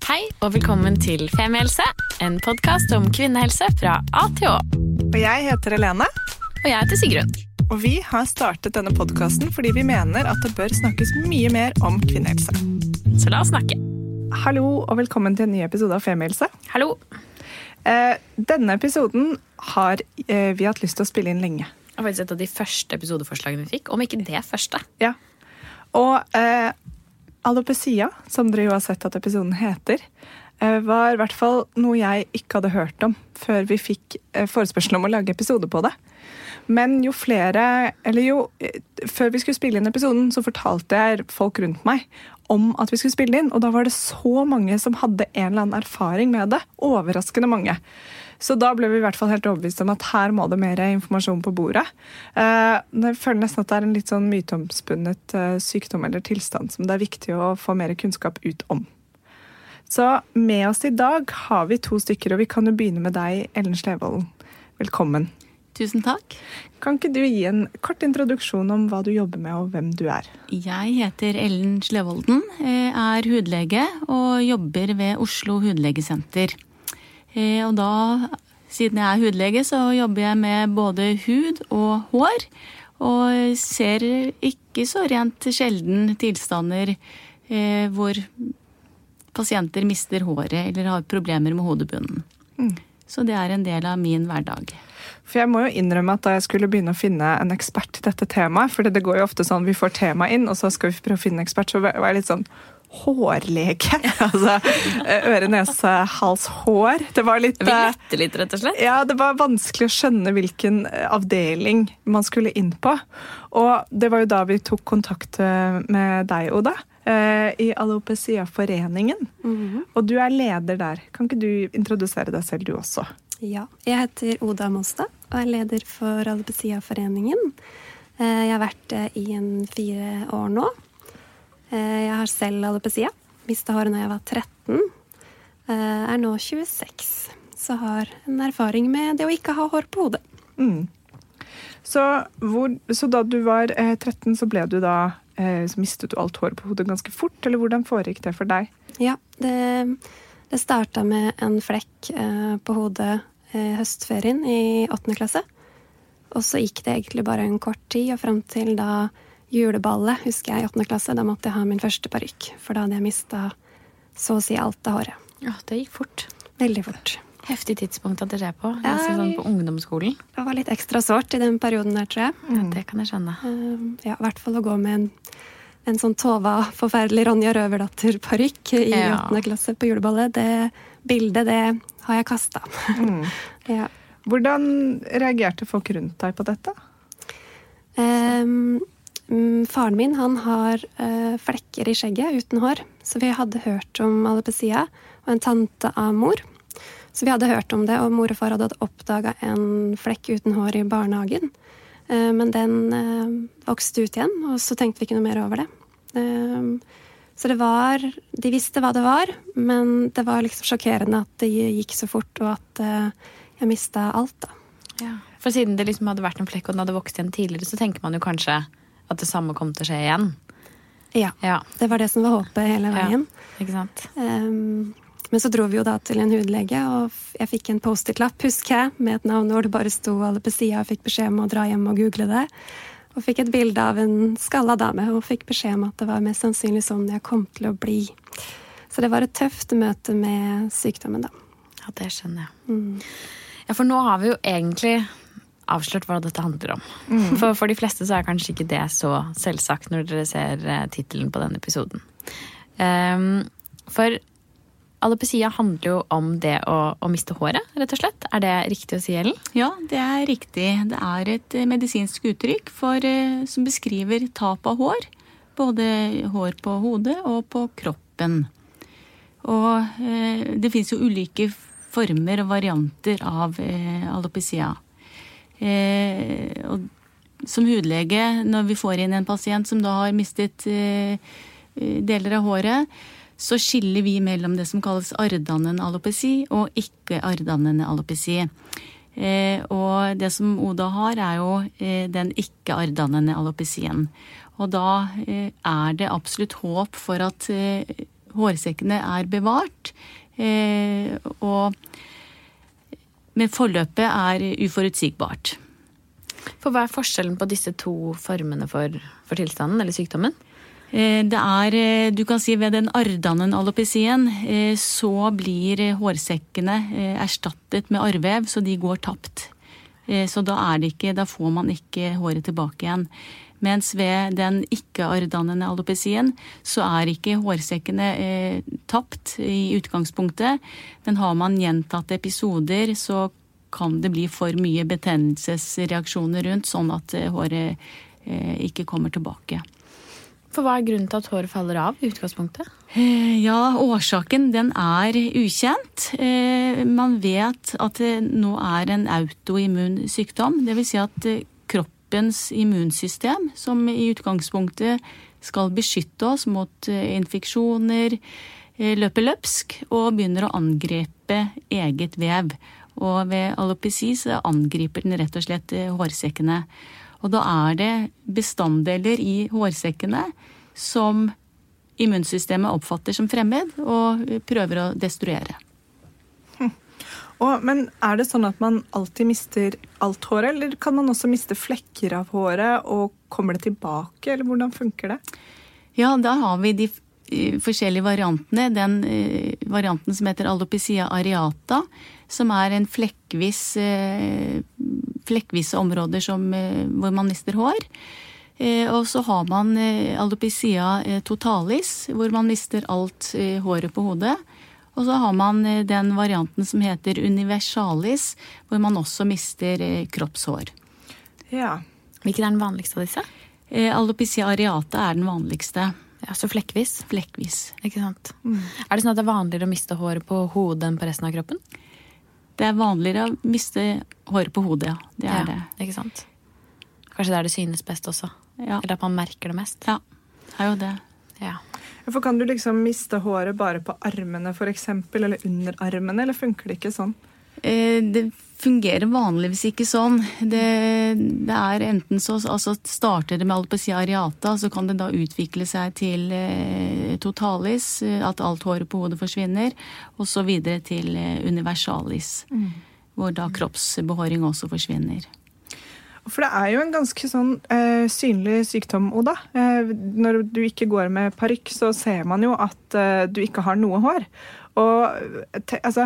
Hei og velkommen til Femihelse, en podcast om kvinnehelse fra A til Å. Og jeg heter Helene. Og jeg heter Sigrun. Og vi har startet denne podcasten fordi vi mener at det bør snakkes mye mer om kvinnehelse. Så la oss snakke. Hallo og velkommen til en ny episode av Femihelse. Hallo. Denne episoden har vi hatt lyst til å spille inn lenge. Det var faktisk et av de første episodeforslagene vi fikk, om ikke det første. Ja, og alopecia, som dere jo har sett at episoden heter, var i hvert fall noe jeg ikke hadde hørt om før vi fikk forespørsel om å lage episode på det. Men før vi skulle spille inn episoden, så fortalte jeg folk rundt meg om at vi skulle spille inn, og da var det så mange som hadde en eller annen erfaring med det. Overraskende mange. Så da ble vi i hvert fall helt overbevist om at her må det mer informasjon på bordet. Jeg føler nesten at det er en litt sånn myteomspunnet sykdom eller tilstand som det er viktig å få mer kunnskap ut om. Så med oss i dag har vi 2 stykker, og vi kan jo begynne med deg, Ellen Slevold. Velkommen. Tusen takk. Kan ikke du gi en kort introduksjon om hva du jobber med og hvem du er? Jeg heter Ellen Slevolden, er hudlege og jobber ved Oslo Hudlegesenter. Og da, siden jeg er hudlege, så jobber jeg med både hud og hår, og ser ikke så rent sjelden tilstander hvor pasienter mister håret eller har problemer med hodebunnen. Så det er en del av min hverdag. For jeg må jo innrømme at da jeg skulle begynne å finne en ekspert til dette temaet, for det går jo ofte sånn, vi får tema inn, og så skal vi prøve å finne en ekspert, så var jeg litt sånn, hårlege, altså øre, nese, hals, hår. Det var litt... Vi lette litt, rett og slett. Ja, det var vanskelig å skjønne hvilken avdeling man skulle inn på. Og det var jo da vi tok kontakt med deg, Oda, i Alopecia-foreningen. Og du er leder der. Kan ikke du introdusere deg selv, du også? Ja, jeg heter Oda Mostad, og er leder for Alopecia-foreningen. Jeg har vært i 4 år nå. Jeg har selv alopecia. Mistet håret når jeg var 13. Er nå 26. Så har en erfaring med det å ikke ha hår på hodet. Så da du var 13, så ble du da, så mistet du alt håret på hodet ganske fort, eller hvordan foregikk det for deg? Ja, det startet med en flekk på hodet høstferien i 8. klasse. Og så gikk det egentlig bare en kort tid, og frem til da juleballet, husker jeg, i 8. klasse, da måtte jeg ha min første parykk, for da hadde jeg mistet så å si alt av håret. Ja, det gikk fort. Veldig fort. Heftig tidspunkt at det skjer på, sånn på ungdomsskolen. Det var litt ekstra sårt i den perioden der, tror jeg. Ja, det kan jeg skjønne. Ja, i hvert fall å gå med en sånn Tova, forferdelig Ronja Røverdatter-parykk i 8. klasse på juleballet. Det bildet, det har jeg kastet. Ja. Hvordan reagerte folk rundt deg på dette? Faren min, han har flekker i skjegget uten hår, så vi hadde hørt om alopecia, og en tante av mor. Så vi hadde hørt om det, og mor og far hadde oppdaget en flekk uten hår i barnehagen. Men den vokste ut igjen, og så tenkte vi ikke noe mer over det. Så de visste hva det var, men det var liksom sjokkerende at det gikk så fort, og at jeg mistet alt da. Ja. For siden det liksom hadde vært en flekk, og den hadde vokst igjen tidligere, så tenker man jo kanskje at det samme kom til å skje igjen. Ja, det var det som var håpet hele veien. Ja, ikke sant? Men så dro vi jo da til en hudlege, og jeg fikk en post-it-lapp, husker jeg, med et navn hvor det bare sto alopecia, og fikk beskjed om å dra hjem og google det. Og fikk et bilde av en skallet dame, og fikk beskjed om at det var mest sannsynlig sånn jeg kom til å bli. Så det var et tøft møte med sykdommen da. Ja, det skjønner jeg. Ja, for nå har vi jo egentlig avslørt hva dette handler om. For de fleste så er kanskje ikke det så selvsagt når dere ser titelen på denne episoden. For alopecia handler jo om det å miste håret, rett og slett. Er det riktig å si, Ellen? Ja, det er riktig. Det er et medisinsk uttrykk som beskriver tap av hår. Både hår på hodet og på kroppen. Og det finnes jo ulike former og varianter av alopecia. Og som hudlege, når vi får inn en pasient som da har mistet deler av håret, så skiller vi mellom det som kalles arrdannende alopeci og ikke-arrdannende alopeci. Og det som Oda har er jo den ikke-arrdannende alopecien. Og da er det absolutt håp for at hårsekkene bevart, men forløpet uforutsigbart. For hva forskjellen på disse to formene for tilstanden eller sykdommen? Du kan si ved den arrdannende alopecien, så blir hårsekkene erstattet med arrvev, så de går tapt. Så da får man ikke håret tilbake igjen. Mens ved den ikke-arrdannende alopecien, så ikke hårsekkene tapt i utgangspunktet, men har man gjentatte episoder, så kan det bli for mye betennelsesreaksjoner rundt, sånn at håret ikke kommer tilbake. For hva grunnen til at håret faller av i utgangspunktet? Ja, årsaken den ukjent. Man vet at det nå en autoimmun sykdom, det vil si at kroppens immunsystem, som i utgangspunktet skal beskytte oss mot infeksjoner, løper løpsk og begynner å angripe eget vev. Og ved alopeci så angriper den rett og slett hårsekkene. Og da det bestanddeler i hårsekkene som immunsystemet oppfatter som fremmed og prøver å destruere. Men det sånn at man alltid mister alt håret, eller kan man også miste flekker av håret, og kommer det tilbake, eller hvordan funker det? Ja, da har vi de forskjellige variantene. Den varianten som heter alopecia areata, som en flekkvise områder hvor man mister hår. Og så har man alopecia totalis, hvor man mister alt håret på hodet. Og så har man den varianten som heter universalis, hvor man også mister kroppshår. Ja. Hvilken den vanligste av disse? Alopecia areata den vanligste. Ja, så flekkvis? Flekkvis. Ikke sant? Det sånn at det vanligere å miste håret på hodet enn på resten av kroppen? Det vanligere å miste håret på hodet, ja. Det det. Ikke sant? Kanskje der det synes best også? Ja. Eller at man merker det mest? Ja, det jo det. Ja. For kan du liksom miste håret bare på armene for eksempel, eller under armene, eller funker det ikke sånn? Det fungerer vanligvis ikke sånn. Det enten så starter det med alopecia areata, så kan det da utvikle seg til totalis, at alt håret på hodet forsvinner, og så videre til universalis, hvor da kroppsbehåring også forsvinner. For det jo en ganske sånn synlig sykdom, Oda. Når du ikke går med parykk, så ser man jo at du ikke har noe hår. Og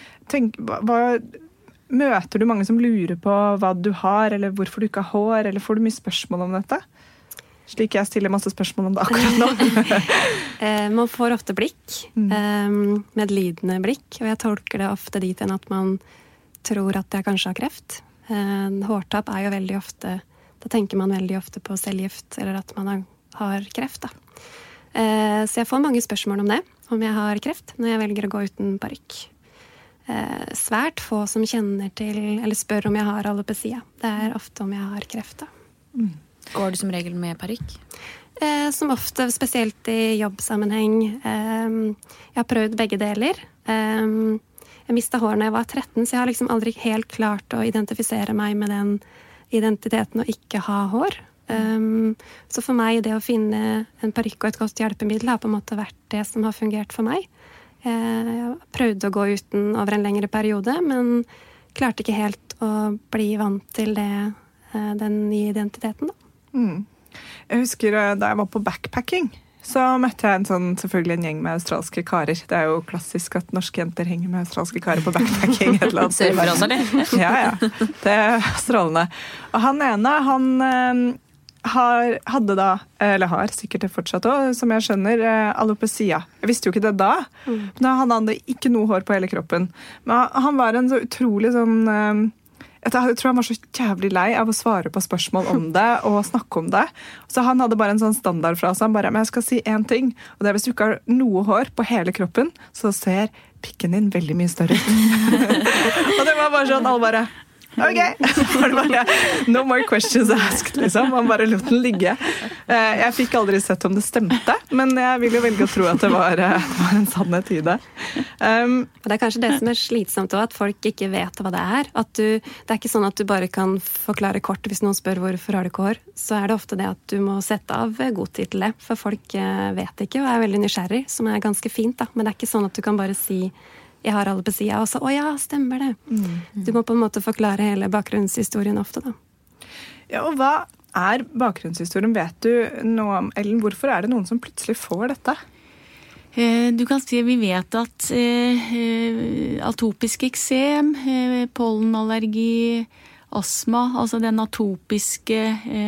møter du mange som lurer på hva du har, eller hvorfor du ikke har hår, eller får du mye spørsmål om dette? Slik jeg stiller masse spørsmål om det akkurat nå. Man får ofte blikk, medlidende blikk, og jeg tolker det ofte dit enn at man tror at jeg kanskje har kreft. Hårtap jo veldig ofte, da tenker man veldig ofte på cellegift, eller at man har kreft. Da. Så jeg får mange spørsmål om det, om jeg har kreft, når jeg velger å gå uten parykk. Svært få som kjenner til, eller spør om jeg har alopecia. Det ofte om jeg har kreft. Da. Går du som regel med parykk? Som ofte, spesielt i jobbsammenheng. Jeg har prøvd begge deler. Jeg mistet hår når jeg var 13, så jeg har liksom aldri helt klart å identifisere meg med den identiteten å ikke ha hår. Så for meg, det å finne en parykk og et godt hjelpemiddel har på en måte vært det som har fungert for meg. Jeg prøvde å gå uten over en lengre periode, men klarte ikke helt å bli vant til den nye identiteten. Da. Jeg husker da jeg var på backpacking, så møtte jeg selvfølgelig en gjeng med australske karer. Det jo klassisk at norske jenter henger med australske karer på backpacking. Et eller annet. Surfer også, eller? Ja. Det strålende. Og han ene, hadde da, eller har sikkert det fortsatt også, som jeg skjønner, alopecia. Jeg visste jo ikke det da, men da hadde han ikke noe hår på hele kroppen. Men han var en så utrolig sånn... Jeg tror han var så jævlig lei av å svare på spørsmål om det og snakke om det. Så han hadde bare en sånn standardfrase. Han bare, men jeg skal si en ting, og det hvis du ikke har noe hår på hele kroppen, så ser pikken din veldig mye større ut. Og det var bare sånn, alle bare, Ok, var det bare no more questions asked, liksom. Man bare lot den ligge. Jeg fikk aldri sett om det stemte, men jeg vil jo velge å tro at det var en sannhet i det. Det er kanskje det som er slitsomt også, at folk ikke vet hva det er. Det er ikke sånn at du bare kan forklare kort hvis noen spør hvorfor har du ikke hår. Så er det ofte det at du må sette av godtid til det, for folk vet ikke og er veldig nysgjerrig, som er ganske fint da. Men det er ikke sånn at du kan bare si jeg har alopecia, og så, å ja, stemmer det. Du må på en måte forklare hele bakgrunnshistorien ofte da. Ja, og hva er bakgrunnshistorien? Vet du noe om, Ellen, hvorfor er det noen som plutselig får dette? Du kan si vi vet at atopisk eksem, pollenallergi, astma, altså den atopiske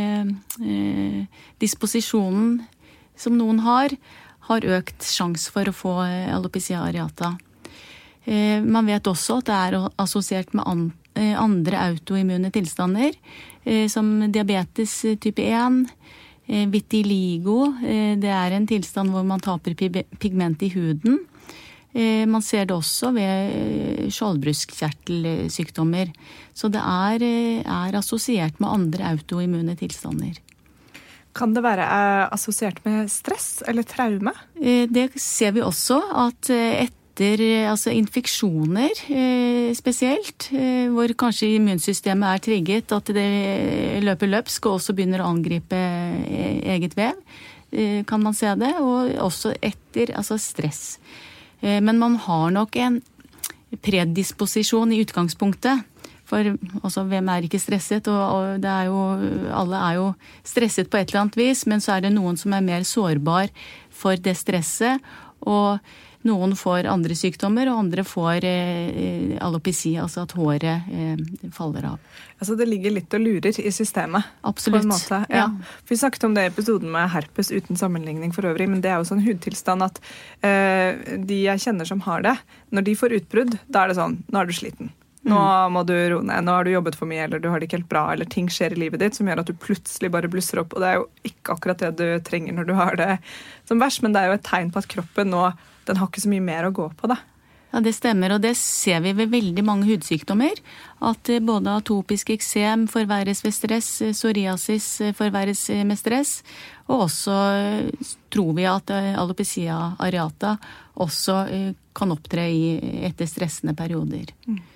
disposisjonen som noen har økt sjans for å få alopecia areata. Man vet også at det er assosiert med andre autoimmune tilstander, som diabetes type 1, vitiligo, det er en tilstand hvor man taper pigment i huden. Man ser det også ved skjoldbruskkjertelsykdommer. Så det er assosiert med andre autoimmune tilstander. Kan det være assosiert med stress eller traume? Det ser vi også, at altså infeksjoner spesielt, hvor kanskje immunsystemet er trigget, at det løper løpsk og også begynner å angripe eget vev, kan man se det, og også etter stress. Men man har nok en predisposisjon i utgangspunktet, for også, hvem er ikke stresset, og det er jo, alle er jo stresset på et eller annet vis, men så er det noen som er mer sårbar for det stresset, og noen får andre sykdommer, og andre får alopecia, altså at håret faller av. Altså det ligger litt og lurer i systemet. Absolutt. På en måte. Ja. Vi snakket om det i episoden med herpes uten sammenligning for øvrig, men det er jo sånn hudtilstand at de jeg kjenner som har det, når de får utbrudd, da er det sånn, nå er du sliten. Nå må du roe ned, nå har du jobbet for mye, eller du har det ikke helt bra, eller ting skjer i livet ditt som gjør at du plutselig bare blusser opp, og det er jo ikke akkurat det du trenger når du har det som verst, men det er jo et tegn på at kroppen nå, den har ikke så mye mer å gå på da. Ja, det stemmer, og det ser vi ved veldig mange hudsykdommer, at både atopisk eksem forverres ved stress, psoriasis forverres med stress, og også tror vi at alopecia areata også kan opptre etter stressende perioder.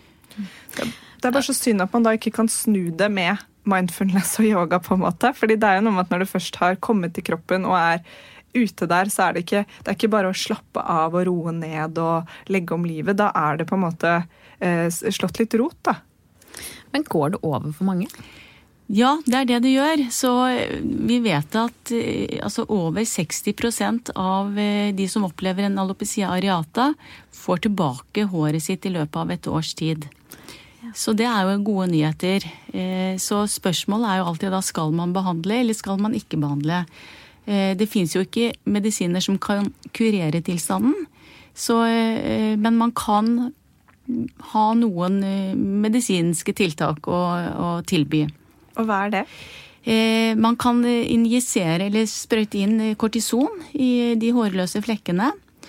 Det er bare så synd at man da ikke kan snu det med mindfulness og yoga på en måte, fordi det er jo noe med at når du først har kommet til kroppen og er ute der, så er det ikke bare å slappe av og roe ned og legge om livet, da er det på en måte slått litt rot da. Men går det over for mange? Ja, det er det det gjør. Så vi vet at over 60% av de som opplever en alopecia areata får tilbake håret sitt i løpet av et års tid. Så det er jo gode nyheter. Så spørsmålet er jo alltid da, skal man behandle eller skal man ikke behandle? Det finnes jo ikke medisiner som kan kurere tilstanden, men man kan ha noen medisinske tiltak å tilby. Og hva er det? Man kan injisere eller sprøyte inn kortison i de hårløse flekkene.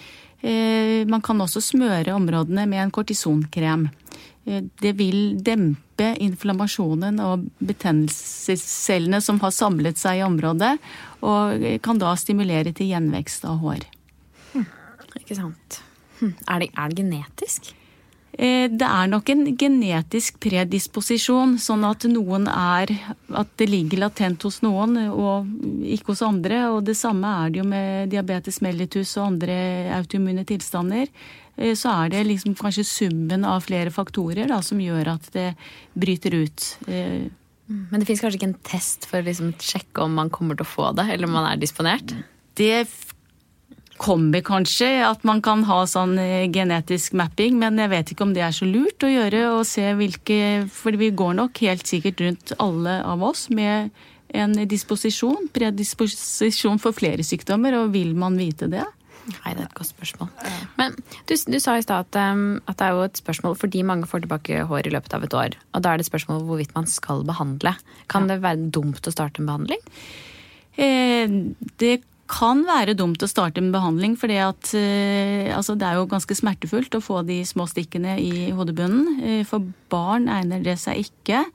Man kan også smøre områdene med en kortisonkrem. Det vil dempe inflammasjonen og betennelsescellene som har samlet seg i området, og kan da stimulere til gjenvekst av hår. Ikke sant. Er det genetisk? Det er nok en genetisk predisposisjon, sånn at at det ligger latent hos noen og ikke hos andre, og det samme er det jo med diabetes mellitus og andre autoimmune tilstander. Så er det liksom kanskje summen av flere faktorer da, som gjør at det bryter ut. Men det finnes kanskje ikke en test for å sjekke om man kommer til å få det, eller om man er disponert? Det kommer kanskje at man kan ha sånn genetisk mapping, men jeg vet ikke om det er så lurt å gjøre og se for vi går nok helt sikkert rundt alle av oss med en predisposisjon for flere sykdommer, og vil man vite det? Nei, det er et godt spørsmål. Men du sa i stad at det er jo et spørsmål fordi mange får tilbake hår i løpet av et år, og da er det et spørsmål hvorvidt man skal behandle. Kan det være dumt å starte en behandling? Det kan være dumt å starte med behandling, fordi at altså det jo ganske smertefullt å få de små stikkene i hodebunnen. For barn egner det seg ikke.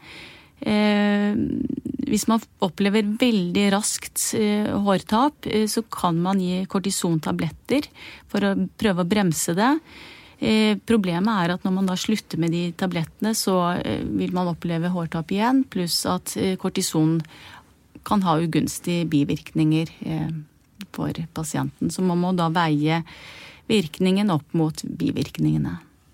Hvis man opplever veldig raskt hårtap, så kan man gi kortisontabletter for å prøve å bremse det. Problemet at når man da slutter med de tablettene, så vil man oppleve hårtap igjen, pluss at kortison kan ha ugunstige bivirkninger for pasienten. Så man må da veie virkningen opp mot bivirkningene.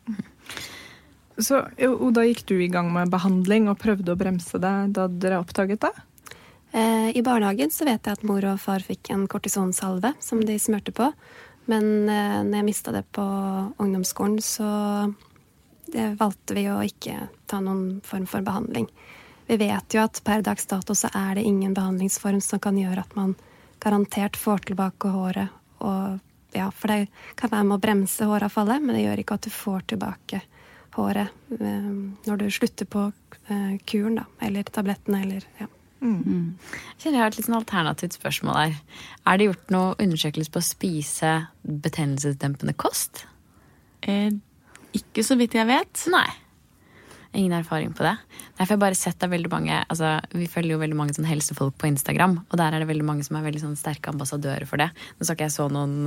Så da gikk du i gang med behandling og prøvde å bremse det da dere oppdaget det? I barnehagen så vet jeg at mor og far fikk en kortisonsalve som de smørte på. Men når jeg mistet det på ungdomsskolen, så valgte vi å ikke ta noen form for behandling. Vi vet jo at per dags dato så det ingen behandlingsform som kan gjøre at man garantert får tilbake håret. Og, ja, for det kan være med å bremse håravfallet, men det gjør ikke at du får tilbake håret når du slutter på kuren da, eller tablettene, eller ja. Jeg har et litt sånn alternativt spørsmål her. Det gjort noe undersøkelse på å spise betennelsesdempende kost? Ikke så vidt jeg vet. Nei. Ingen erfaring på det. Derfor har jeg bare sett veldig mange, altså vi følger jo veldig mange sånn helsefolk på Instagram, og der det veldig mange som veldig sånn sterke ambassadører for det. Nå så ikke jeg så noen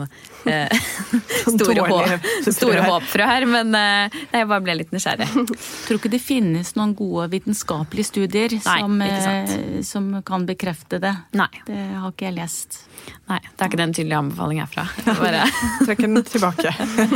store håpfrø her, men jeg bare ble litt nysgjerrig. Tror ikke det finnes noen gode vitenskapelige studier som kan bekrefte det. Nei. Det har ikke jeg lest. Nei, det ikke den tydelige anbefaling herfra. Bare trekker den tilbake.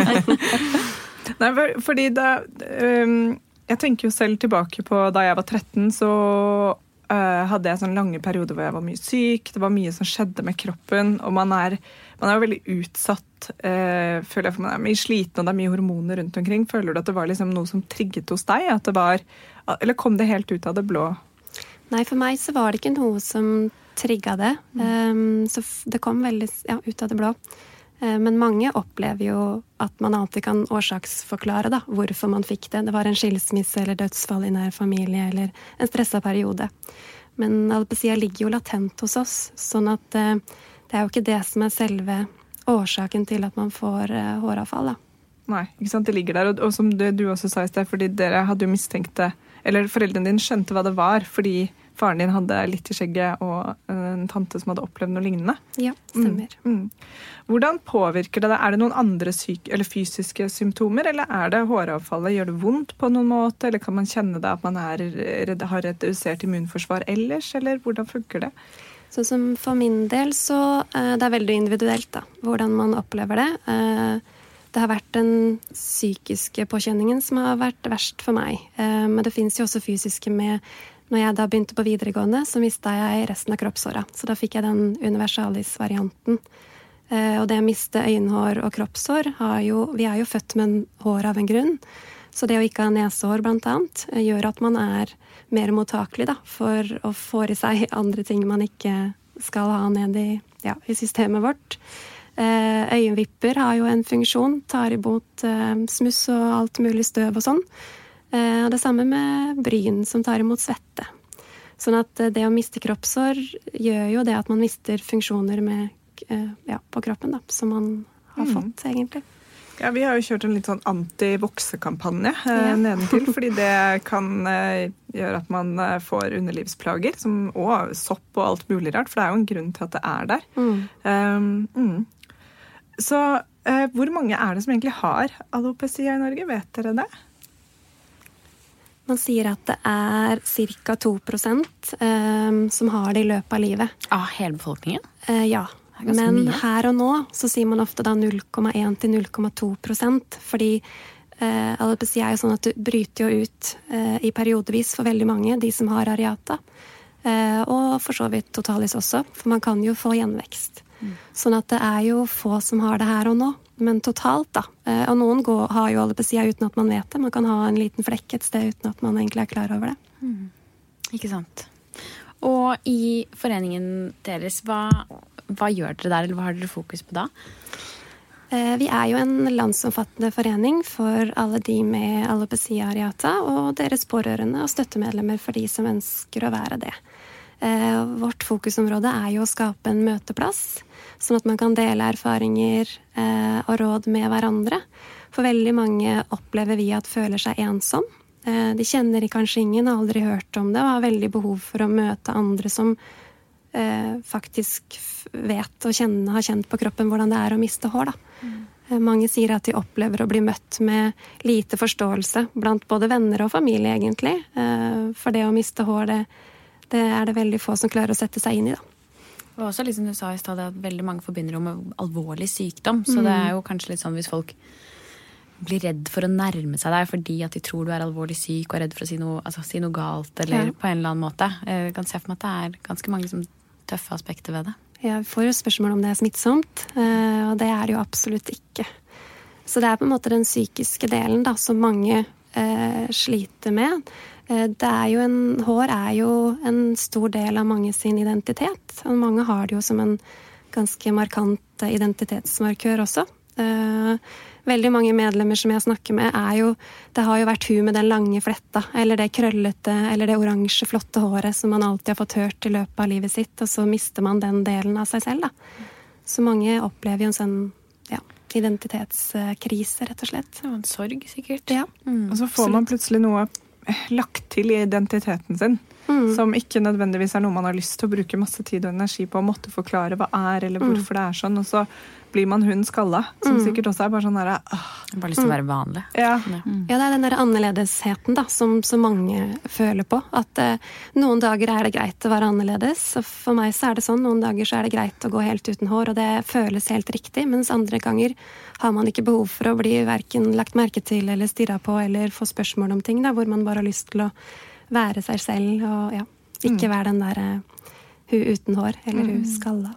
Nei, fordi da... Jeg tenker jo selv tilbake på da jeg var 13, så hadde jeg sånn lange perioder hvor jeg var mye syk. Det var mye som skjedde med kroppen, og man jo veldig utsatt, føler jeg, for man mye sliten, og det mye hormoner rundt omkring. Føler du at det var liksom noe som trigget hos deg? At det var, eller kom det helt ut av det blå? Nei, for meg så var det ikke noe som trigget det. Så det kom veldig ut av det blå. Men mange opplever jo at man alltid kan årsaksforklare da, hvorfor man fikk det. Det var en skilsmisse eller dødsfall i nær familie eller en stresset periode. Men alopecia ligger jo latent hos oss, sånn at det jo ikke det som selve årsaken til at man får håravfall. Da. Nei, ikke sant? Det ligger der, og som du også sa i sted, fordi dere hadde jo mistenkt det, eller foreldrene dine skjønte hva det var, fordi faren din hadde litt i skjegget og en tante som hadde opplevd noe lignende. Ja, stemmer. Hvordan påvirker det? Det noen andre fysiske symptomer, eller det håravfallet? Gjør det vondt på noen måte, eller kan man kjenne det at man har redusert immunforsvar ellers, eller hvordan funker det? Så som for min del så det veldig individuelt da, hvordan man opplever det. Det har vært den psykiske påkjenningen som har vært verst for meg. Men det finnes jo også fysiske med. Når jeg da begynte på videregående, så mistet jeg resten av kroppshåret. Så da fikk jeg den universalis-varianten. Og det å miste øyenhår og kroppshår, vi jo født med hår av en grunn. Så det å ikke ha nesehår blant annet, gjør at man mer mottakelig da, for å få i seg andre ting man ikke skal ha ned i systemet vårt. Øyenvipper har jo en funksjon, tar imot smuss og alt mulig støv og sånn. Og det samme med bryn som tar imot svette. Sånn at det å miste kroppshår gjør jo det at man mister funksjoner på kroppen da, som man har fått egentlig. Ja, vi har jo kjørt en litt sånn anti-voksekampanje nedentil, fordi det kan gjøre at man får underlivsplager, og sopp og alt mulig rart, for det jo en grunn til at det der. Så hvor mange det som egentlig har alopecia i Norge? Vet dere det? Man sier at det ca. 2% som har det i løpet av livet. Av hele befolkningen? Ja, men her og nå så sier man ofte da 0,1 til 0,2%, fordi alopecia jo sånn at du bryter jo ut i periodevis for veldig mange, de som har areata. Og for så vidt totalis også, for man kan jo få gjenvekst. Sånn at det jo få som har det her og nå, men totalt da. Og noen har jo alopecia uten at man vet det. Man kan ha en liten flekk et sted uten at man egentlig klar over det. Ikke sant. Og i foreningen deres, hva gjør dere der, eller hva har dere fokus på da? Vi jo en landsomfattende forening for alle de med alopecia areata og deres pårørende og støttemedlemmer for de som ønsker å være det. Vårt fokusområde jo å skape en møteplass, sånn at man kan dele erfaringer og råd med hverandre. For veldig mange opplever vi at føler seg ensom. De kjenner kanskje ingen, har aldri hørt om det, og har veldig behov for å møte andre som faktisk vet og har kjent på kroppen hvordan det å miste hår. Mange sier at de opplever å bli møtt med lite forståelse blant både venner og familie, egentlig. For det å miste hår, det det veldig få som klarer å sette seg inn i, da. Og også liksom du sa i stedet at veldig mange forbinder jo med alvorlig sykdom, så det jo kanskje litt sånn hvis folk blir redd for å nærme seg deg fordi at de tror du alvorlig syk og redd for å si noe galt, eller på en eller annen måte. Jeg kan se for meg at det ganske mange liksom, tøffe aspekter ved det. Ja, vi får jo spørsmål om det smittsomt, og det det jo absolutt ikke. Så det på en måte den psykiske delen da, som mange sliter med. Hår jo en stor del av mange sin identitet, og mange har det jo som en ganske markant identitetsmarkør også. Veldig mange medlemmer som jeg snakker med det har jo vært hun med den lange fletta, eller det krøllete, eller det oransje flotte håret som man alltid har fått hørt i løpet av livet sitt, og så mister man den delen av seg selv, da. Så mange opplever jo en sånn, identitetskrise, rett og slett. Det en sorg, sikkert. Ja. Og så får man plutselig noe lagt til i identiteten sin, som ikke nødvendigvis noe man har lyst til å bruke masse tid og energi på å måtte forklare hva eller hvorfor det sånn, og så blir man hun skalla, som sikkert også bare sånn der, bare lyst til å være vanlig. Ja, det den der annerledesheten da, som så mange føler på, at noen dager det greit å være annerledes, og for meg så det sånn, noen dager så det greit å gå helt uten hår, og det føles helt riktig, mens andre ganger har man ikke behov for å bli hverken lagt merke til, eller stirret på, eller få spørsmål om ting, da, hvor man bare har lyst til å være seg selv, og ikke være den der hun uten hår, eller hun skalla.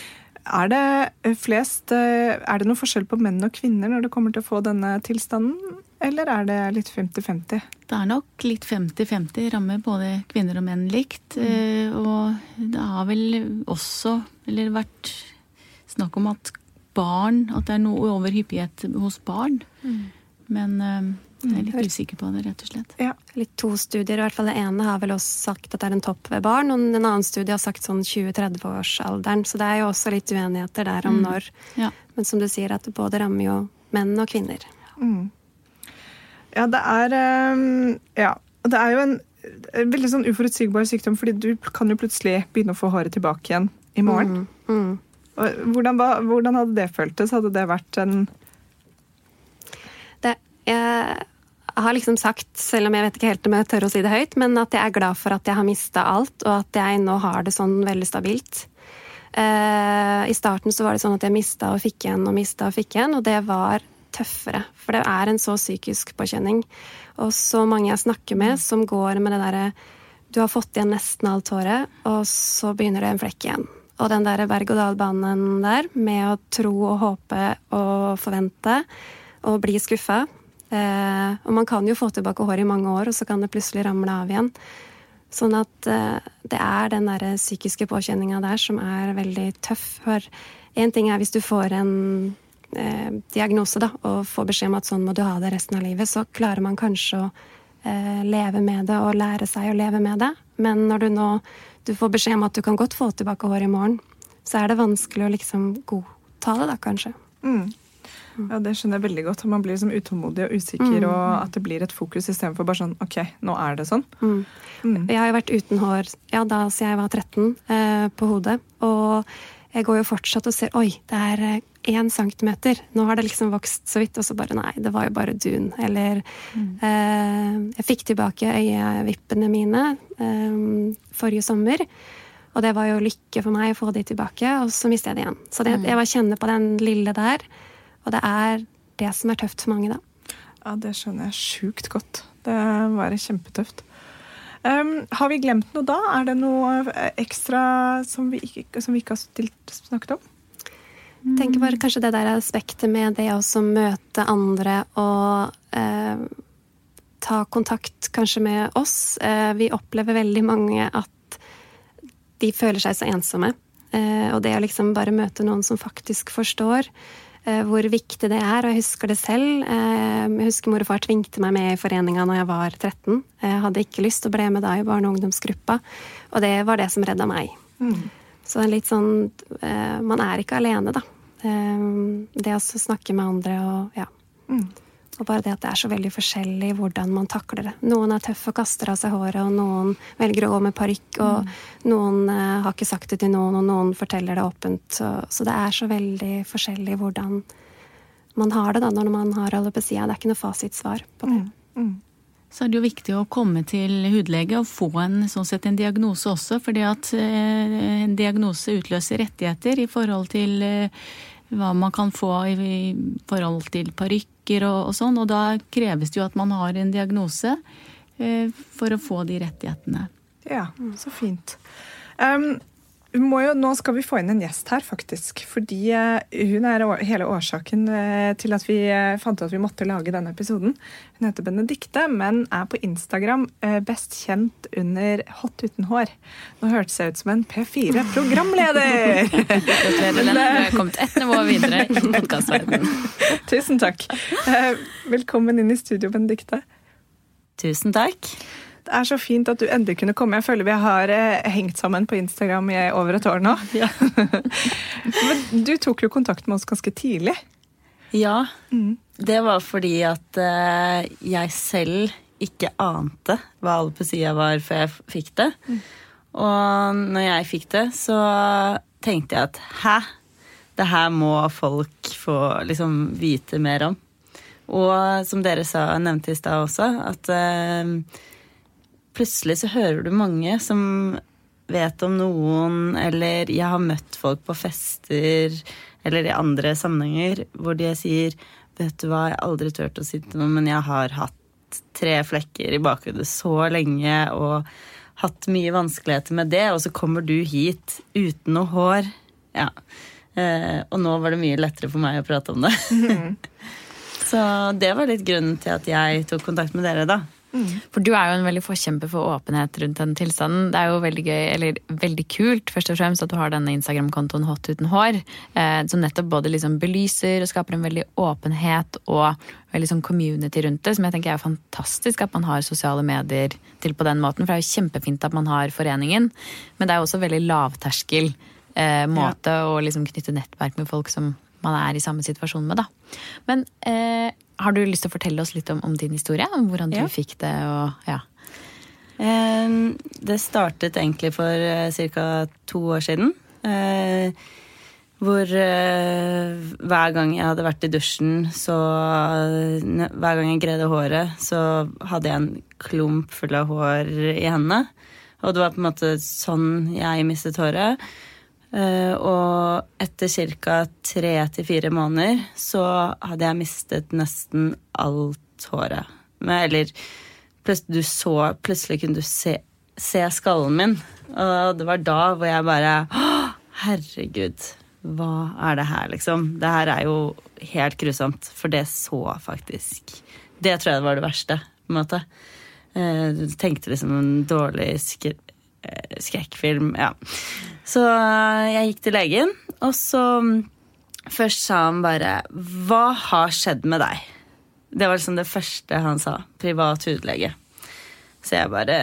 Det noe forskjell på menn og kvinner når det kommer til å få denne tilstanden, eller det litt 50-50? Det nok litt 50-50, rammer både kvinner og menn likt, og det har vel også vært snakk om at det noe overhyppighet hos barn, men jeg litt usikker på det, rett og slett. Ja, litt 2 studier, i hvert fall det ene har vel også sagt at det en topp ved barn, og en annen studie har sagt sånn 20-30 års alderen, så det jo også litt uenigheter der om når. Ja. Men som du sier, at det både rammer jo menn og kvinner. Ja, det jo en veldig sånn uforutsigbar sykdom, fordi du kan jo plutselig begynne å få håret tilbake igjen i morgen. Og hvordan hadde det føltes? Hadde det vært en... Jeg har liksom sagt, selv om jeg vet ikke helt om jeg tør å si det høyt, men at jeg glad for at jeg har mistet alt, og at jeg nå har det sånn veldig stabilt. I starten så var det sånn at jeg mistet og fikk igjen, og det var tøffere, for det en så psykisk påkjenning. Og så mange jeg snakker med som går med det der, du har fått igjen nesten alt håret, og så begynner det en flekk igjen. Og den der berg-og-dal-banen der, med å tro og håpe og forvente, og bli skuffet. Og man kan jo få tilbake hår i mange år, og så kan det plutselig ramle av igjen. Sånn at det den der psykiske påkjenningen der som veldig tøff. For en ting hvis du får en diagnose da, og får beskjed om at sånn må du ha det resten av livet, så klarer man kanskje å leve med det og lære seg å leve med det. Men når du får beskjed om at du kan godt få tilbake hår i morgen, så det vanskelig å liksom godta det da, kanskje. Ja, det skjønner jeg veldig godt. Man blir liksom utålmodig og usikker, og at det blir et fokus i stedet for bare sånn, ok, nå det sånn. Jeg har jo vært uten hår, da siden jeg var 13 på hodet, og jeg går jo fortsatt og ser, oi, det 1 centimeter, nå har det liksom vokst så vidt, og så bare, nei, det var jo bare dun, eller jeg fikk tilbake øyevippene mine forrige sommer, og det var jo lykke for meg å få de tilbake, og så mistet jeg det igjen. Så jeg var kjenne på den lille der, og det det som tøft for mange da. Ja, det skjønner jeg sjukt godt. Det var kjempetøft. Har vi glemt noe da? Det noe ekstra som vi ikke har snakket om? Jeg tenker bare kanskje det der aspektet med det å møte andre og ta kontakt kanskje med oss. Vi opplever veldig mange at de føler seg så ensomme. Og det å liksom bare møte noen som faktisk forstår, hvor viktig det og jeg husker det selv. Jeg husker mor og far tvingte meg med i foreningen når jeg var 13. Jeg hadde ikke lyst og ble med da i barne- og ungdomsgruppa, og det var det som redda meg. Så litt sånn, man ikke alene da. Det å snakke med andre og ja. Og bare det at det så veldig forskjellig hvordan man takler det. Noen tøff og kaster av seg håret, og noen velger å gå med parykk, og noen har ikke sagt det til noen, og noen forteller det åpent. Så det så veldig forskjellig hvordan man har det da, når man har alopecia. Det ikke noe fasitsvar på det. Så det jo viktig å komme til hudlege og få en diagnose også, fordi at en diagnose utløser rettigheter i forhold til hva man kan få i forhold til parykker og sånn, og da kreves det jo at man har en diagnose for å få de rettighetene. Ja, så fint. Nå skal vi få inn en gjest her faktisk, fordi hun hele årsaken til at vi fant ut at vi måtte lage denne episoden. Hun heter Benedikte, men på Instagram best kjent under Hot uten hår. Nå hørtes jeg ut som en P4-programleder! Gratulerer, du har kommet ett nivå videre i podcastverdenen. Tusen takk. Velkommen inn i studio, Benedikte. Tusen takk. Det så fint at du endelig kunne komme. Jeg føler vi har hengt sammen på Instagram i over et år nå. Ja. Men du tok jo kontakt med oss ganske tidlig. Ja, det var fordi at jeg selv ikke ante hva alopecia var før jeg fikk det. Og når jeg fikk det, så tenkte jeg at det her må folk få liksom vite mer om. Og som dere nevnte i sted også, at plutselig så hører du mange som vet om noen, eller jeg har møtt folk på fester, eller i andre sammenhenger, hvor de sier, vet du hva, jeg har aldri tørt å si til noen, men jeg har hatt 3 flekker i bakhodet så lenge, og hatt mye vanskeligheter med det, og så kommer du hit uten noe hår. Ja. Og nå var det mye lettere for meg å prate om det. Så det var litt grunnen til at jeg tok kontakt med dere da. For du jo en veldig forkjemper for åpenhet rundt den tilstanden. Det jo veldig gøy, eller veldig kult først og fremst at du har denne Instagram-kontoen Hot uten hår, som nettopp både liksom belyser og skaper en veldig åpenhet og veldig sånn community rundt det, som jeg tenker fantastisk at man har sosiale medier til på den måten, for det jo kjempefint at man har foreningen, men det jo også veldig lavterskel måte å liksom knytte nettverk med folk som man i samme situasjon med da. Men har du lyst til å fortelle oss litt om din historie? Om hvordan du fikk det? Og, ja. Det startet egentlig for cirka 2 år siden. Hvor hver gang jeg hadde vært i dusjen, så hver gang jeg greide håret, så hadde jeg en klump full av hår i hendene. Og det var på en måte sånn jeg mistet håret. Og etter cirka 3 til 4 måneder så hadde jeg mistet nesten alt håret. Eller plutselig kunne du se skallen min. Og det var da hvor jeg bare herregud, hva det her liksom? Det her jo helt grusomt, for det så faktisk. Det tror jeg var det verste, på en måte. Du tenkte liksom en dårlig skrekkfilm, ja. Så jeg gikk til legen, og så først sa han bare, hva har skjedd med deg? Det var liksom det første han sa, privat hudlege. Så jeg bare,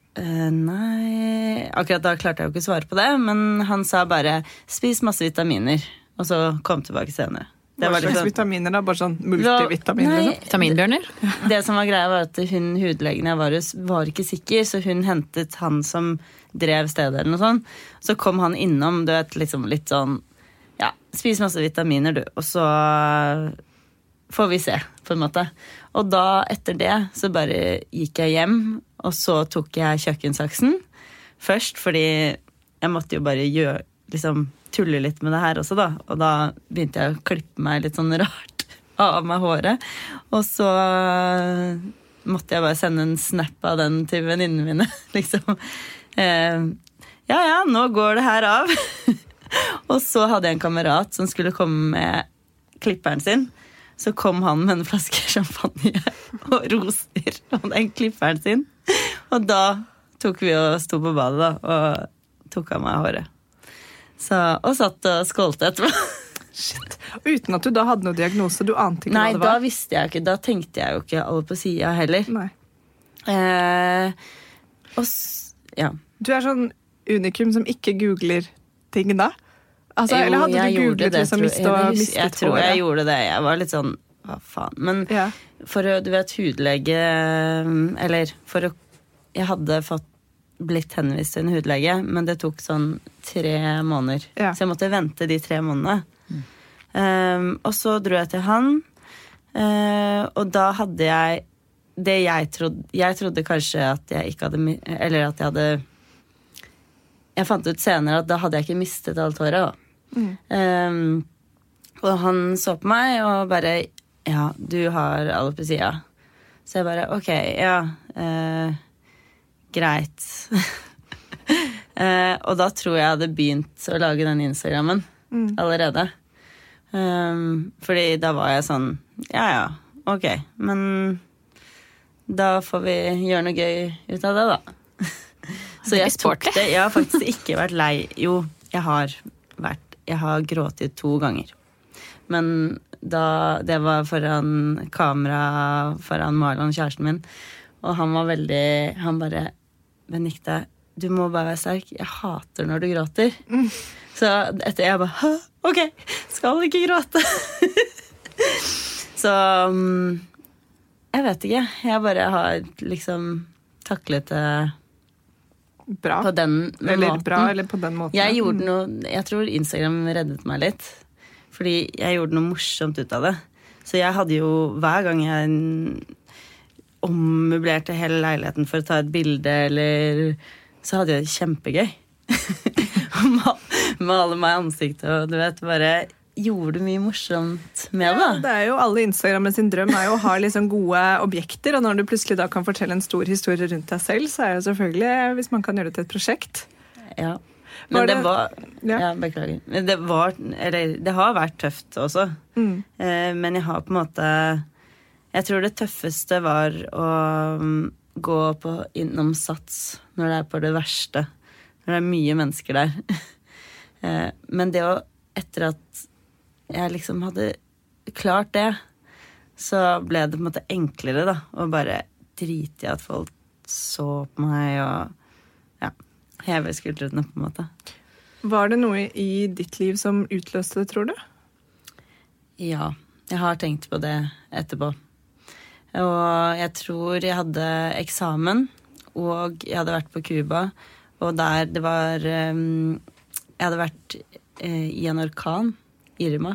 nei, akkurat da klarte jeg jo ikke svare på det, men han sa bare, spis masse vitaminer, og så kom tilbake senere. Hva slags liksom, vitaminer da? Bare sånn multivitaminer? Nei, vitaminbjørner? Det som var greia var at hudlegen jeg var hos var ikke sikker, så hun hentet han som drev stedet eller noe sånt. Så kom han innom, du vet, liksom litt sånn, ja, spis masse vitaminer du, og så får vi se, på en måte. Og da, etter det, så bare gikk jeg hjem, og så tok jeg kjøkkensaksen først, fordi jeg måtte jo bare tulle litt med det her også da, og da begynte jeg å klippe meg litt sånn rart av meg håret, og så måtte jeg bare sende en snap av den til venninnene mine, liksom. Ja, nå går det her av. Og så hadde jeg en kamerat som skulle komme med klipperen sin, så kom han med en flaske champagne og roser og den klipperen sin, og da tok vi og sto på badet da, og tok av meg håret. Så, og satt og skålte etterpå. Shit. Uten at du da hadde noen diagnose, du ante ikke Nei, hva det var? da visste jeg ikke, da tenkte jeg jo ikke alopecia heller. Nei. Ja. Du er sånn unikum som ikke googler ting da? Altså, Jo, eller hadde jeg du gjorde googlet det, liksom mistet jeg tror jeg gjorde det. Jeg var litt sånn, hva faen. Men Ja. for å, du vet, hudlege, eller for å, jeg hadde blitt henvist til en hudlege, men det tok sånn 3 måneder. Ja. Så jeg måtte vente de 3 månedene. Og så dro jeg til han, og da hadde jeg det jeg trodde kanskje at jeg ikke hadde, eller at jeg hadde, jeg fant ut senere at da hadde jeg ikke mistet alt håret da. Og han så på meg og bare, ja, du har alopecia. Så jeg bare, ok, ja, greit. Og da tror jeg hadde begynt å lage den Instagrammen allerede. Fordi da var jeg sånn, ja, ok, men da får vi gjøre noe gøy ut av det da. Så jeg tok det. Jeg har faktisk ikke vært lei. Jo, jeg har gråtet 2 ganger. Men det var foran kamera, foran Marlon, kjæresten min. Og han bare, Benedikte, du må bare være sterk. Jeg hater når du gråter. Så etter jeg bare, ok, skal ikke gråte. Så jeg vet ikke. Jeg bare har liksom taklet det bra. På den eller måten. Bra, eller på den måten. Jeg gjorde noe, jeg tror Instagram reddet meg litt. Fordi jeg gjorde noe morsomt ut av det. Så jeg hadde jo, hver gang jeg ommøblerte hele leiligheten for å ta et bilde, eller så hadde jeg det kjempegøy. Male meg i ansiktet, og du vet, bare gjorde mye morsomt med det. Ja, det er jo alle Instagram sin drøm er jo å ha liksom gode objekter, og når du plutselig da kan fortelle en stor historie rundt deg selv, så er det selvfølgelig, hvis man kan gjøre det til et prosjekt. Ja. Men det var, ja, beklager. Det har vært tøft også. Men jeg har på en måte, jeg tror det tøffeste var å gå innom Sats når det er på det verste. Når det er mye mennesker der. Men det å, etter at jeg liksom hadde klart det, så ble det på en måte enklere da, å bare drite i at folk så på meg og heve skuldrene på en måte. Var det noe i ditt liv som utløste det, tror du? Ja, jeg har tenkt på det etterpå. Og jeg tror jeg hadde eksamen, og jeg hadde vært på Cuba, og der det var jeg hadde vært i en orkan, Irma.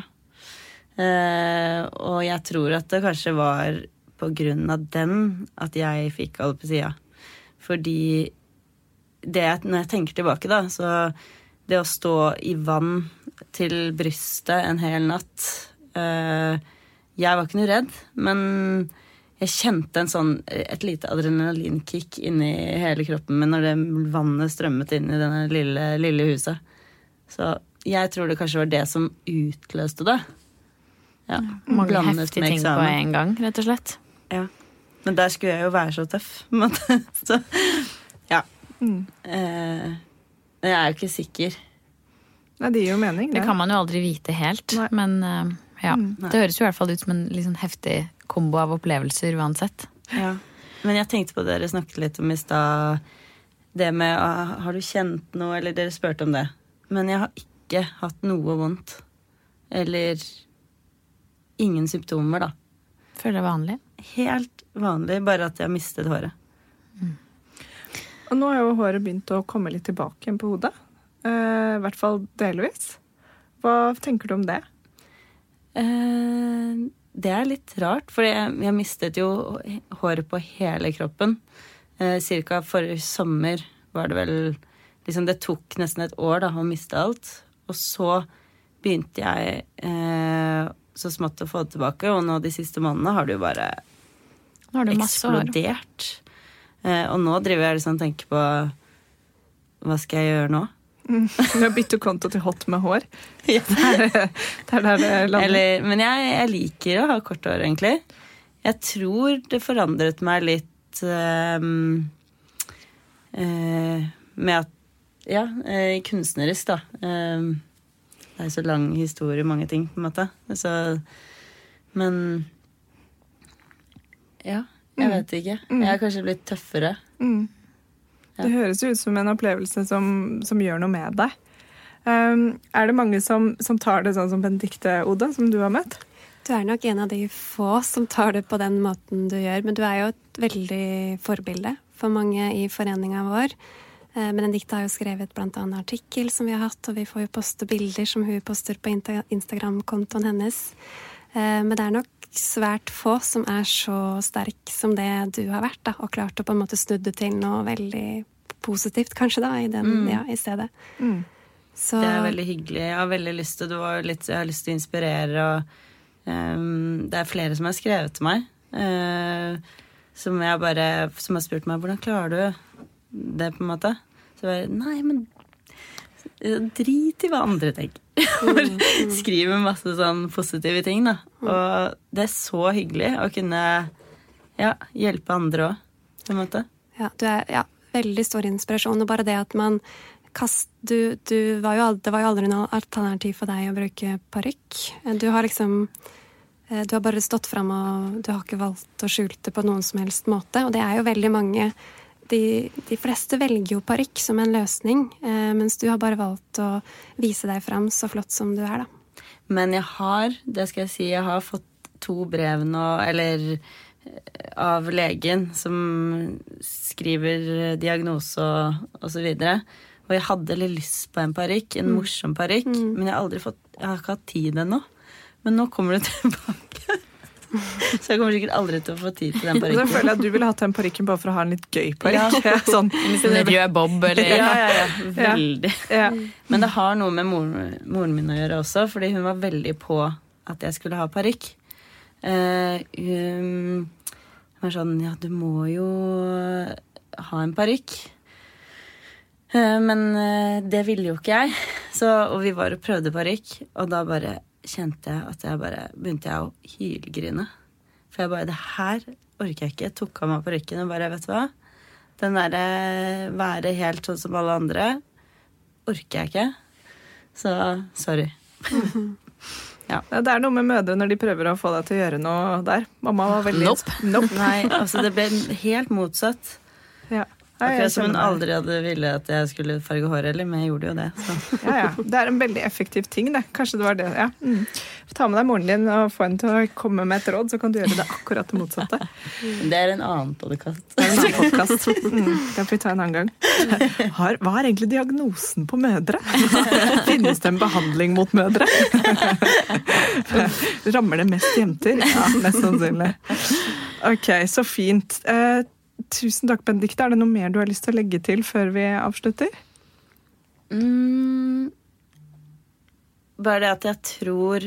Og jeg tror at det kanskje var på grunn av den at jeg fikk alopecia. Fordi når jeg tenker tilbake da, så det å stå i vann til brystet en hel natt, jeg var ikke noe redd, men jeg kjente et lite adrenalinkick inni hele kroppen min når det vannet strømmet inn i denne lille huset. Så jeg tror det kanskje var det som utløste det. Ja, mange heftige ting på en gang, rett og slett. Ja, men der skulle jeg jo være så tøff. Så, ja. Jeg er jo ikke sikker. Nei, det gir jo mening. Det kan man jo aldri vite helt. Nei. Men ja, det høres jo i hvert fall ut som en liksom heftig kombo av opplevelser uansett. Ja, men jeg tenkte på det dere snakket litt om i sted, det med, har du kjent noe, eller dere spurte om det. Men jeg har ikke hatt noe vondt. Eller ingen symptomer, da. Føler det vanlig? Helt vanlig, bare at jeg har mistet håret. Og nå har jo håret begynt å komme litt tilbake igjen på hodet. I hvert fall delvis. Hva tenker du om det? Det er litt rart, for jeg mistet jo håret på hele kroppen. Cirka forrige sommer var det vel, liksom det tok nesten et år da, å miste alt. Og så begynte jeg så smått å få det tilbake, og nå de siste månedene har det jo bare eksplodert. Og nå driver jeg liksom og tenker på hva skal jeg gjøre nå? Du har byttet konto til hot med hår. Ja. Det er der det lander. Men jeg liker å ha kort hår, egentlig. Jeg tror det forandret meg litt med at kunstnerisk da. det så lang historie, mange ting, på en måte. Så, men ja, jeg vet ikke. Jeg har kanskje blitt tøffere. Det høres jo ut som en opplevelse som gjør noe med deg. Det mange som tar det sånn som Benedikte, Oda, som du har møtt? Du nok en av de få som tar det på den måten du gjør, men du jo et veldig forbilde for mange i foreningen vår. Benedikte har jo skrevet blant annet artikkel som vi har hatt, og vi får jo poste bilder som hun poster på Instagram-kontoen hennes. Men det nok svært få som så sterk som det du har vært, da, og klart å på en måte snu det til noe veldig positivt, kanskje da, i stedet. Så det veldig hyggelig. Jeg har veldig lyst til, jeg har lyst til å inspirere, og det flere som har skrevet til meg, som har spurt meg, hvordan klarer du det, på en måte? Så nei, men drit i hva andre tenker. Skrive masse sånn positive ting, da. Og det så hyggelig å kunne hjelpe andre også, på en måte. Ja, du veldig stor inspirasjon, og bare det at man det var jo aldri noe alternativ for deg å bruke parykk. Du har bare stått frem, og du har ikke valgt å skjule det på noen som helst måte, og det jo veldig mange. De fleste velger jo parykk som en løsning, mens du har bare valgt å vise deg frem så flott som du da. Men jeg har fått 2 brev nå, eller av legen som skriver diagnose og så videre. Og jeg hadde litt lyst på en parykk, en morsom parykk, men jeg har ikke hatt tid ennå. Men nå kommer det tilbake. Så jeg kommer sikkert aldri til å få tid til den parykken. Så føler jeg at du ville hatt den parykken bare for å ha en litt gøy parykk. Ja. Sånn rød bob, eller? Ja, veldig. Ja. Men det har noe med moren min å gjøre også, fordi hun var veldig på at jeg skulle ha parykk. Hun var sånn, ja, du må jo ha en parykk. Men det ville jo ikke jeg. Og vi var og prøvde parykk, og da bare kjente jeg at begynte jeg å hylgrine. For det her orker jeg ikke. Jeg tok av meg parykken og vet du hva? Den være helt sånn som alle andre orker jeg ikke. Så, sorry. Ja. Det noe med mødre når de prøver å få deg til å gjøre noe der. Mamma var veldig... Nope. Nei, altså det ble helt motsatt. Ja. Akkurat som hun aldri hadde ville at jeg skulle farge håret, men jeg gjorde jo det. Så. Ja. Det en veldig effektiv ting, det. Kanskje det var det, ja. Ta med deg moren din og få henne til å komme med et råd, så kan du gjøre det akkurat det motsatte. Det en annen podcast. Det en annen podcast. Det får vi ta en annen gang. Hva egentlig diagnosen på mødre? Finnes det en behandling mot mødre? Rammer det mest jenter? Ja, mest sannsynlig. Ok, så fint. Tusen takk, Benedikte. Det noe mer du har lyst til å legge til før vi avslutter? Bare det at jeg tror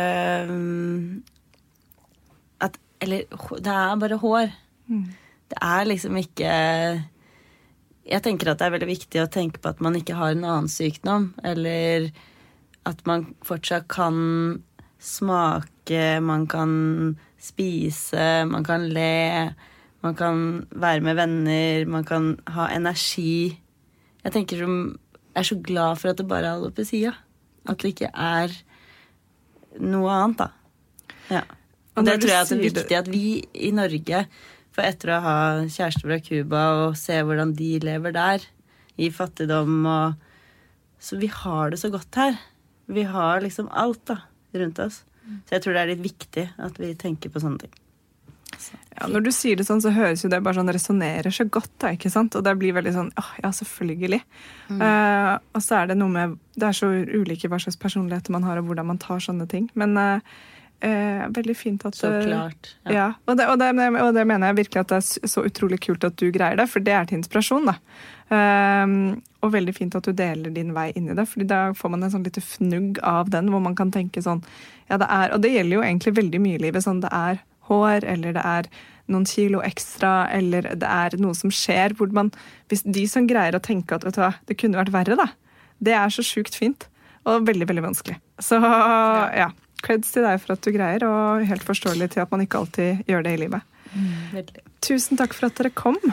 eller det bare hår. Det liksom ikke... Jeg tenker at det veldig viktig å tenke på at man ikke har en annen sykdom, eller at man fortsatt kan smake, man kan spise, man kan le, man kan være med venner, man kan ha energi. Jeg tenker jeg så glad for at det bare alopecia. At det ikke noe annet, da. Ja. Og det tror jeg det viktig at vi i Norge, for etter å ha kjærester fra Cuba og se hvordan de lever der, i fattigdom, så vi har det så godt her. Vi har liksom alt da, rundt oss. Så jeg tror det litt viktig at vi tenker på sånne ting. Ja, når du sier det sånn, så høres jo det bare sånn resonerer så godt, da, ikke sant? Og det blir veldig sånn, ja, selvfølgelig. Og så det noe med, det så ulike hva slags personligheter man har, og hvordan man tar sånne ting. Men veldig fint at... Så klart. Ja, og det mener jeg virkelig at det så utrolig kult at du greier det, for det til inspirasjon, da. Og veldig fint at du deler din vei inn i det, fordi da får man en sånn lite fnugg av den, hvor man kan tenke sånn, ja, og det gjelder jo egentlig veldig mye i livet, sånn det hår, eller det noen kilo ekstra, eller det noe som skjer, hvor hvis de som greier å tenke at, vet du hva, det kunne vært verre da, det så sjukt fint, og veldig, veldig vanskelig. Så ja, creds til deg for at du greier, og helt forståelig til at man ikke alltid gjør det i livet. Tusen takk for at dere kom.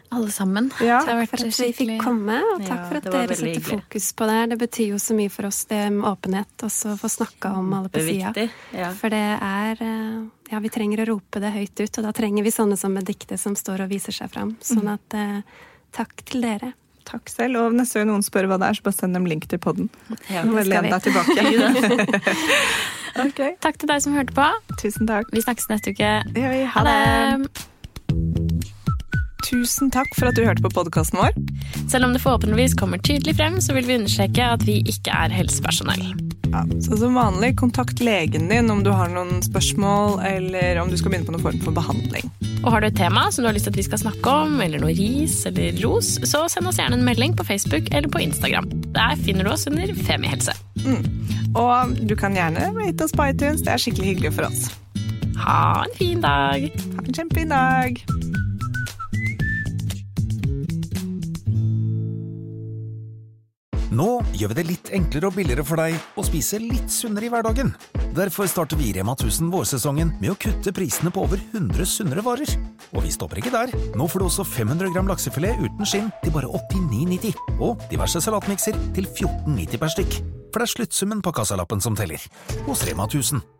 Alle sammen. Ja. Det har vært For at vi skikkelig... fikk komme, og takk Ja, for at det var dere veldig setter hyggelig. fokus på det. Det betyr jo så mye for oss, det med åpenhet, og så få snakka om alopecia. Det er viktig. Ja. For det ja, vi trenger å rope det høyt ut, og da trenger vi sånne som Benedikte som står og viser seg fram. Sånn at takk til dere. Takk selv, og neste gang noen spør hva det så bare send dem link til podden. Ja, Nå må det skal Lene vi. deg tilbake. Ok, Takk til deg som hørte på. tusen takk. Vi snakkes neste uke. Det gjør vi. Ha det! Tusen takk for at du hørte på podcasten vår. Selv om det forhåpentligvis kommer tydelig frem, så vil vi understreke at vi ikke er helsepersonell. Ja, så som vanlig, kontakt legen din om du har noen spørsmål, eller om du skal begynne på noen form for behandling. Og har du et tema som du har lyst til at vi skal snakke om, eller noe ris eller ros, så send oss gjerne en melding på Facebook eller på Instagram. Der finner du oss under Femihelse. Og du kan gjerne rate oss på iTunes, det er skikkelig hyggelig for oss. Ha en fin dag! Ha en kjempefin dag! Nå gjør vi det litt enklere og billigere for deg å spise litt sunnere i hverdagen. Derfor starter vi Rema 1000 vårsesongen med å kutte prisene på over 100 sunnere varer. Og vi stopper ikke der. Nå får du også 500 gram laksefilet uten skinn til bare 89,90. Og diverse salatmikser til 14,90 per stykk. For det er sluttsummen på kassalappen som teller. Hos Rema 1000.